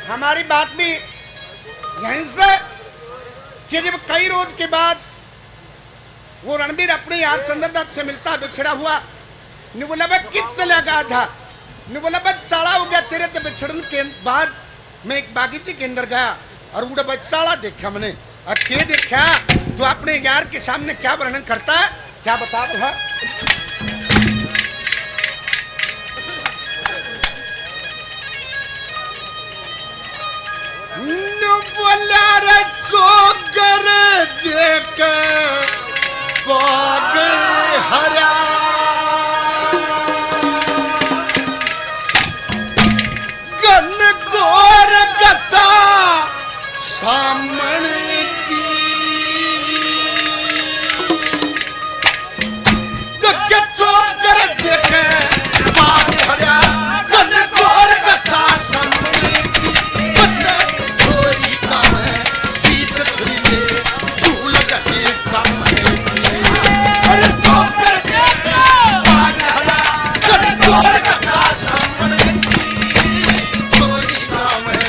हमारी बात भी यहीं से कि जब कई रोज के बाद वो रणबीर अपने यार चंद्रदत्त से मिलता बिछड़ा हुआ, ने बोला भाई कितना लगा था, ने बोला भाई साड़ा हो गया तेरे तो बिछड़न के बाद मैं एक बागीचे के अंदर गया और उड़ा भाई साड़ा देखा मैंने। और क्या देखा तो अपने यार के सामने क्या वर्णन करता है, क्या बता रहा बोला रे चोकर देख बाग हरा गन गोर गता सामने की के चोकर देख बाग हरा गन गोर गता सामने की छोरी का है गीत सुन ले झूल गए कम है। अरे चोकर देख बाग हरा गन गोर गता सामने की छोरी का है।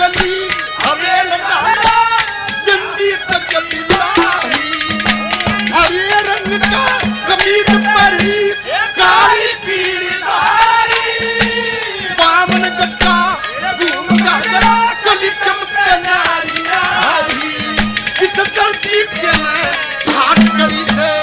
कली हरे लगाना गंदी तक मिलाही हरे रंग का जमीन पर ही काली पीली धारी बावन गज का घूम गागरा कली चमके नारी नारी इस धरती के लिए छाट करी से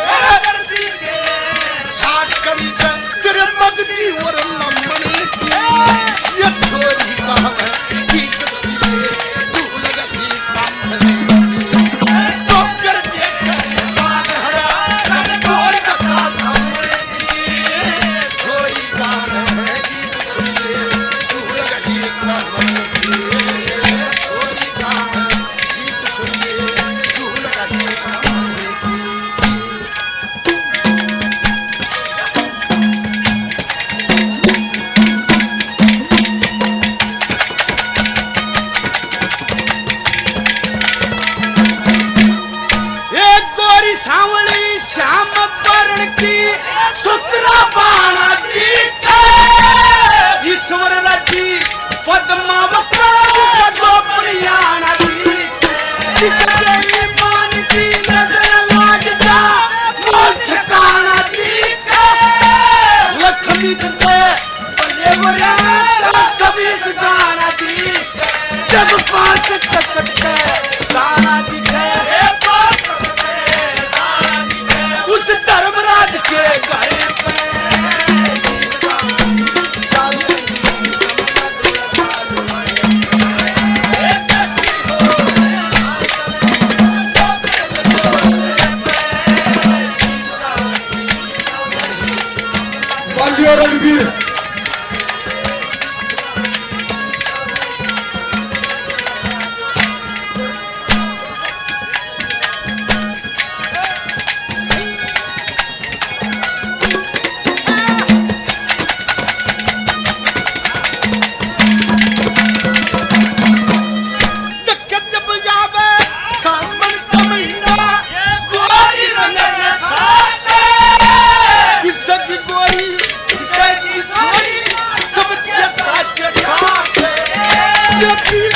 तेरे मगजी और लम्बनी की ये छोरी कहाँ है की तस्वीरें तू लगती काम है तो कर देख बाग हरा छोरी का सामने छोरी कहाँ है की तस्वीरें तू लगती काम है छोरी कहाँ है की तस्वीरें तू लगती काम है सांवली श्याम वर्ण की सुतरा बाणा की ईश्वर रची पद्मावती जो प्रियाणा की इसके मान की नजर लाग जा मोक्ष काना की लक्ष्मी दे बलेवरा सभी गाना दी जब पास तक गाना दिखे उस धर्मराज के घर पे रणवीर Happy